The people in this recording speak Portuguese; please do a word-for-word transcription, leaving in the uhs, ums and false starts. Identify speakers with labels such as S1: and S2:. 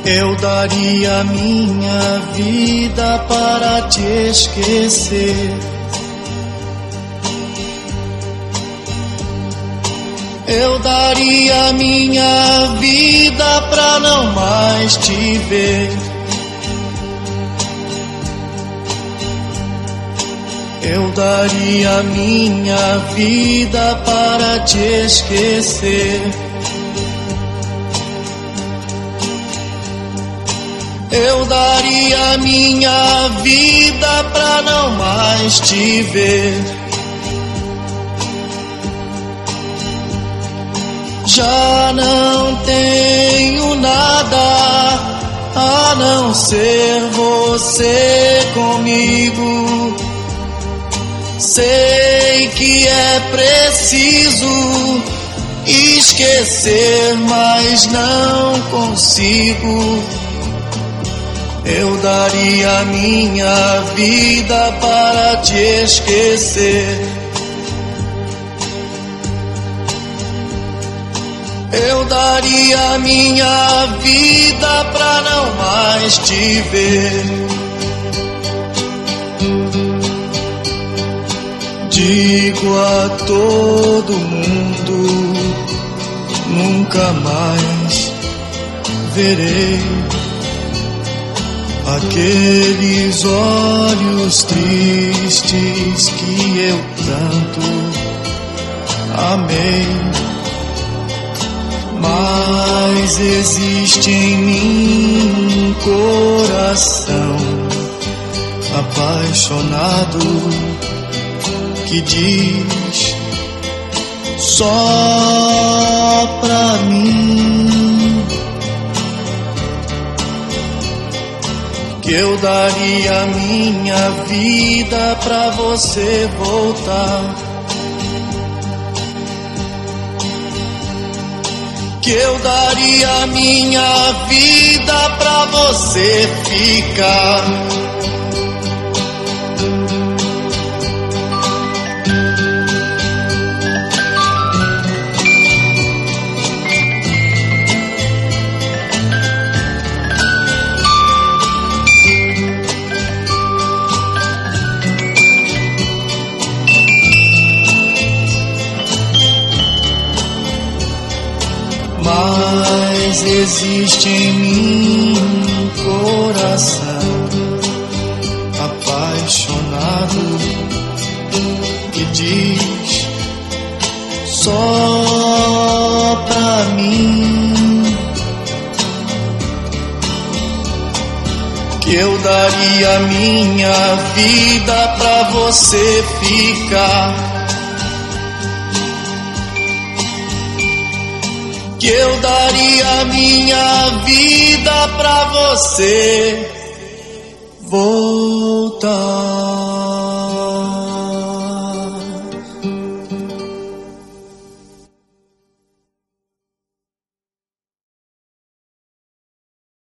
S1: Eu daria minha vida para te esquecer. Eu daria minha vida pra não mais te ver. Eu daria minha vida para te esquecer. Eu daria minha vida pra não mais te ver. Já não tenho nada a não ser você comigo. Sei que é preciso esquecer, mas não consigo. Eu daria minha vida para te esquecer. Eu daria minha vida pra não mais te ver. Digo a todo mundo, nunca mais verei aqueles olhos tristes que eu tanto amei. Mas existe em mim um coração apaixonado que diz só pra mim que eu daria minha vida pra você voltar. Que eu daria minha vida pra você ficar. Mas existe em mim um coração apaixonado que diz só pra mim que eu daria minha vida pra você ficar. Que eu daria minha vida pra você voltar.